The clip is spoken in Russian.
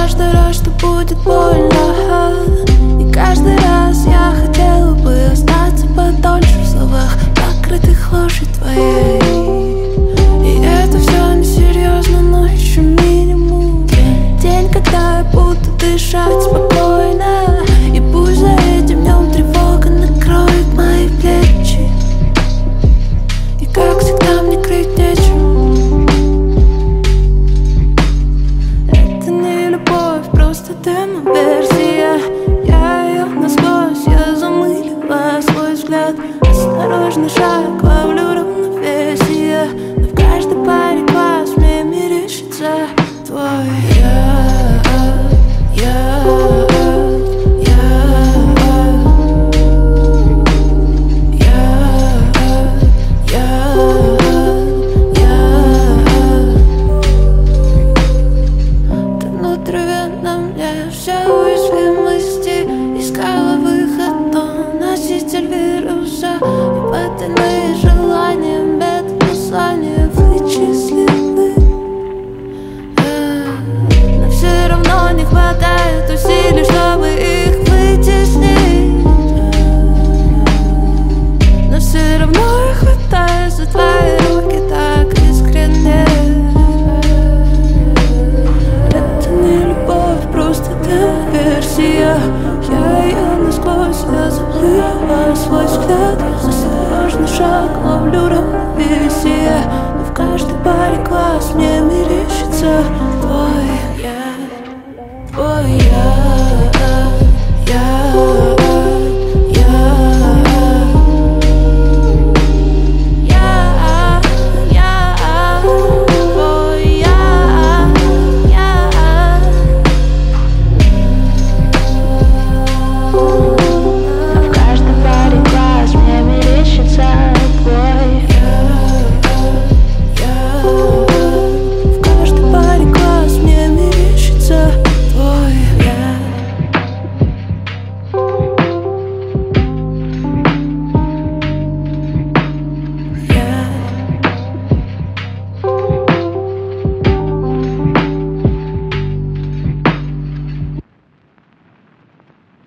каждый раз, что будет больно. И каждый раз я хотела бы остаться подольше в словах, покрытых ложью твоей. И это все несерьезно, но еще минимум. День, когда я буду дышать спокойно, и пусть за этим днем тревога накроет мои плечи. И как всегда мне крыть нечем. Это не любовь, просто демо-версия. Я ее насквозь, я замылила свой взгляд. Осторожный шаг, ловлю равновесие, но в каждой паре глаз мне мерещится твой Ты внутривенно мне все уязвимости искала выход, но носитель вируса и потайные желания бета-послания вычислены. Но все равно не хватает усилий,